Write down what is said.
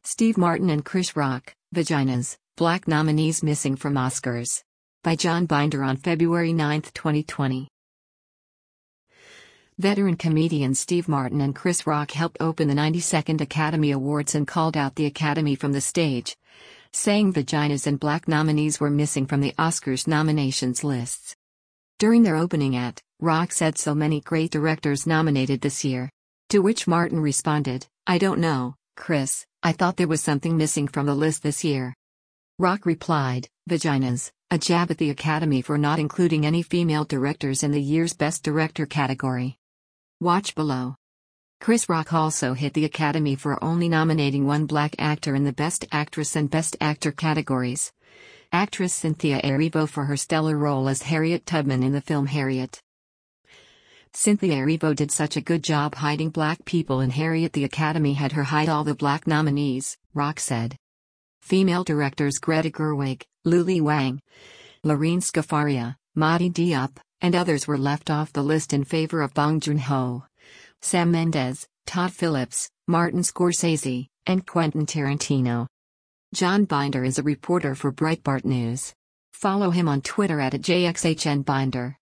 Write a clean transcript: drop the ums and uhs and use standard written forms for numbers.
Steve Martin and Chris Rock, Vaginas, Black Nominees Missing from Oscars. By John Binder on February 9, 2020. Veteran comedians Steve Martin and Chris Rock helped open the 92nd Academy Awards and called out the Academy from the stage, saying Vaginas and Black nominees were missing from the Oscars nominations lists. During their opening act, Rock said so many great directors nominated this year. To which Martin responded, "I don't know, Chris, I thought there was something missing from the list this year." Rock replied, "Vaginas, a jab at the Academy for not including any female directors in the year's Best Director category. Watch below." Chris Rock also hit the Academy for only nominating one black actor in the Best Actress and Best Actor categories. Actress Cynthia Erivo for her stellar role as Harriet Tubman in the film Harriet. "Cynthia Erivo did such a good job hiding black people in Harriet, the Academy had her hide all the black nominees," Rock said. Female directors Greta Gerwig, Luli Wang, Lorene Scafaria, Madi Diop, and others were left off the list in favor of Bong Joon-ho, Sam Mendes, Todd Phillips, Martin Scorsese, and Quentin Tarantino. John Binder is a reporter for Breitbart News. Follow him on Twitter @JXHNBinder.